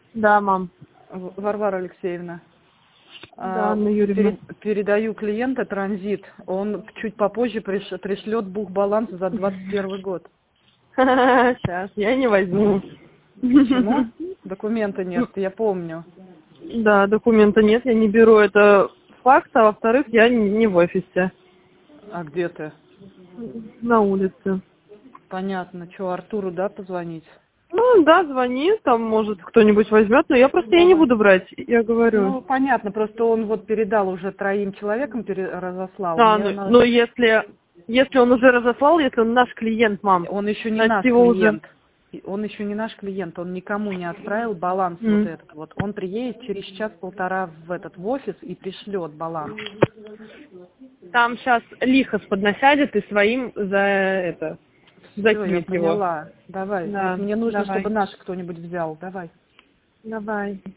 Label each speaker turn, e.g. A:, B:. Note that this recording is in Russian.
A: Да, мам.
B: Варвара Алексеевна,
A: Да, Анна Юрьевна.
B: передаю клиента транзит. Он чуть попозже пришлет бухбаланс за 21 год.
A: Сейчас, я не возьму.
B: Почему? Документа нет, я помню.
A: Да, документа нет, я не беру, это факт, а во-вторых, я не в офисе,
B: А где ты?
A: на улице.
B: Понятно. Что, Артуру, да, позвонить?
A: Ну, да, звони, там, может, кто-нибудь возьмет, но я не буду брать, я говорю.
B: Ну, понятно, просто он вот передал уже 3 человекам, разослал.
A: А,
B: Мне
A: ну если он уже разослал, если он наш клиент, мам,
B: Он еще не
A: значит,
B: наш
A: его уже...
B: клиент. Он еще не наш клиент, он никому не отправил баланс вот этот вот. Он приедет через час-полтора в офис и пришлет баланс.
A: Там сейчас лихо поднасядет и своим
B: Все, я
A: закинет его.
B: поняла. Давай.
A: Да,
B: Вот мне нужно,
A: давай.
B: чтобы наш кто-нибудь взял. Давай.
A: Давай.